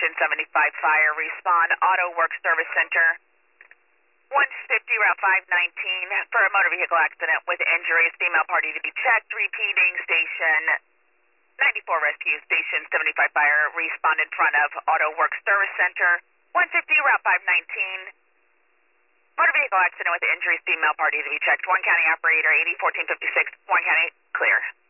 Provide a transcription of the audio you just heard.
Station 75 Fire. Respond, Auto Work Service Center. 150 Route 519 for a motor vehicle accident with injuries. Female party to be checked. Repeating, Station 94 Rescue, Station 75 Fire. Respond in front of Auto Work Service Center. 150 Route 519. Motor vehicle accident with injuries. Female party to be checked. Warren County operator 801456. Warren County, clear.